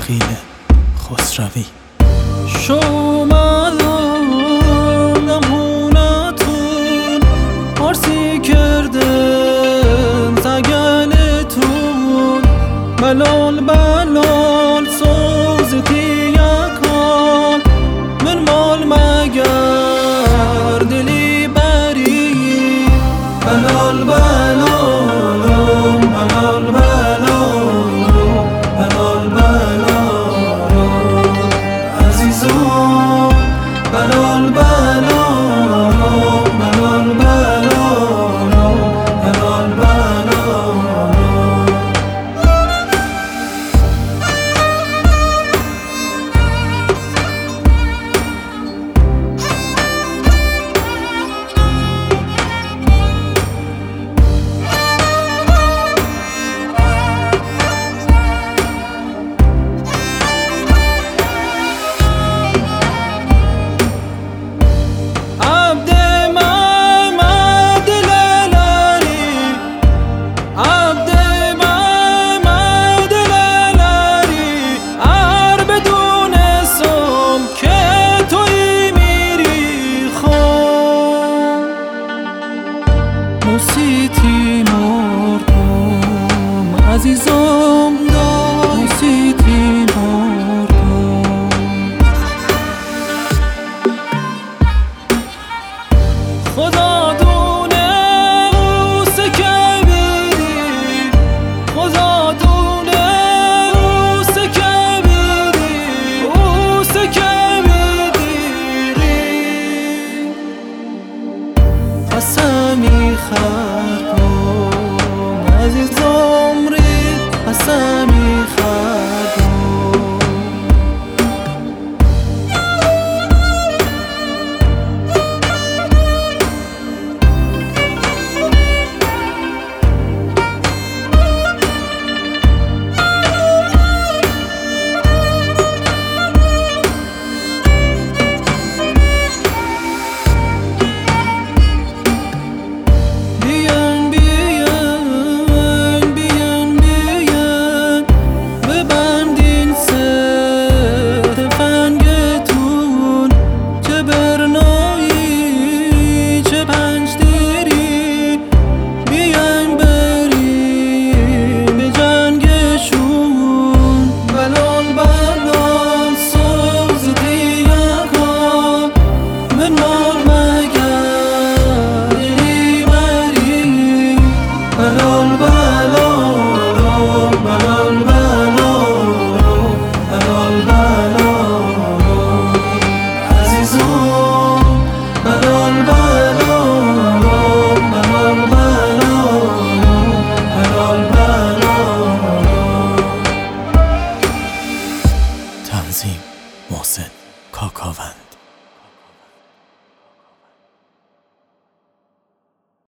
عقیل خسروی. شما نمونتون پارسی کردن زگلتون بلال بلال سوزتی یکان من مال مگر دلی بری بلال بلال بلال بلال بلال عزیزم بلال بلال بلال بلال بلال موسیتی مردم عزیزم موسیتی مردم خدا دونه اوسه که بیدی خدا دونه اوسه که بیدی اوسه که بیدی قسمی خردم عزیزم ری قسمی